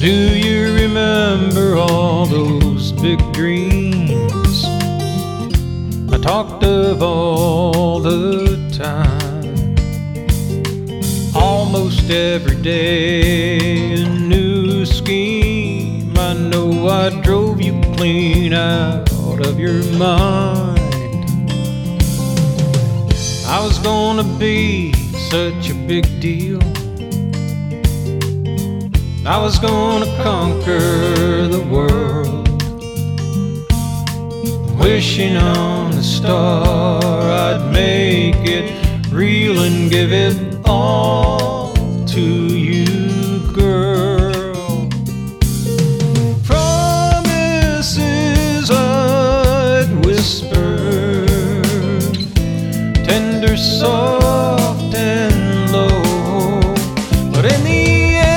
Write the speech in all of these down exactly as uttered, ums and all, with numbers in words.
Do you remember all those big dreams I talked of all the time? Almost every day a new scheme. I know I drove you clean out of your mind. I was gonna be such a big deal. I was gonna conquer the world, wishing on a star I'd make it real and give it all to you, girl. Promises I'd whisper, tender, soft and low, but in the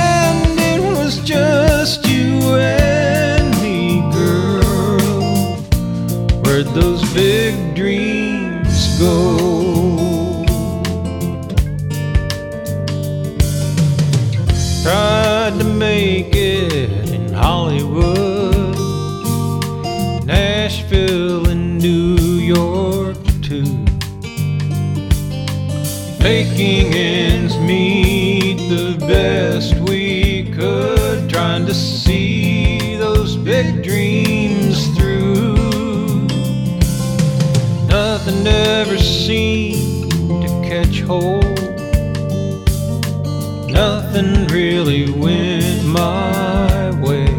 just you and me, girl. Where'd those big dreams go? Tried to make it in Hollywood, Nashville and New York too, making ends meet the best we could, trying to see those big dreams through. Nothing ever seemed to catch hold, nothing really went my way.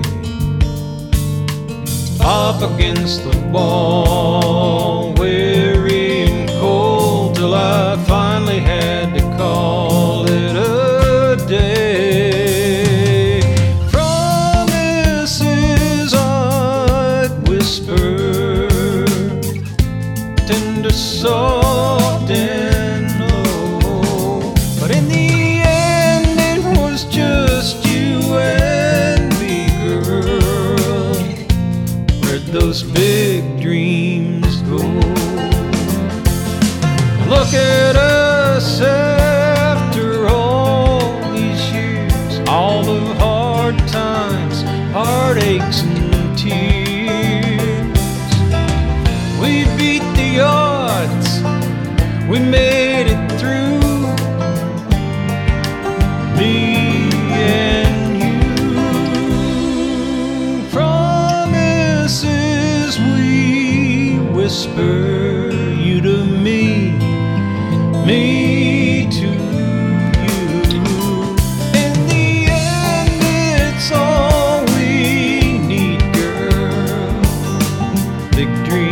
Up against the wall, weary and cold, till I finally had to call it a day. Promises I'd whisper, tender, soft and low, but in the end it was just you and me, girl. Where'd those big dreams go? Look at us after all these years, all the hard times, heartaches and tears. We beat the odds, we made it through, me and you. Promises we whisper, you to me, me to you. In the end, it's all we need, girl. Big dreams.